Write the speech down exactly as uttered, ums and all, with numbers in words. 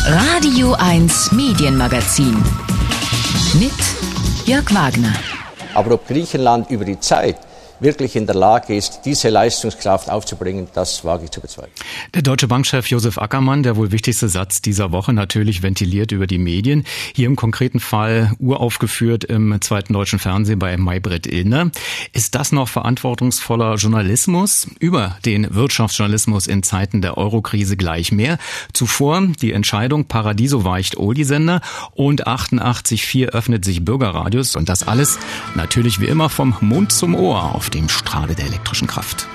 Radio eins Medienmagazin mit Jörg Wagner. Aber ob Griechenland über die Zeit wirklich in der Lage ist, diese Leistungskraft aufzubringen, das wage ich zu bezweifeln. Der Deutsche Bankchef Josef Ackermann, der wohl wichtigste Satz dieser Woche, natürlich ventiliert über die Medien. Hier im konkreten Fall uraufgeführt im zweiten deutschen Fernsehen bei Maybrit Illner. Ist das noch verantwortungsvoller Journalismus? Über den Wirtschaftsjournalismus in Zeiten der Eurokrise gleich mehr. Zuvor die Entscheidung, Paradiso weicht Oldie-Sender und achtundachtzig Komma vier öffnet sich Bürgerradios. Und das alles natürlich wie immer vom Mund zum Ohr auf dem Strahle der elektrischen Kraft.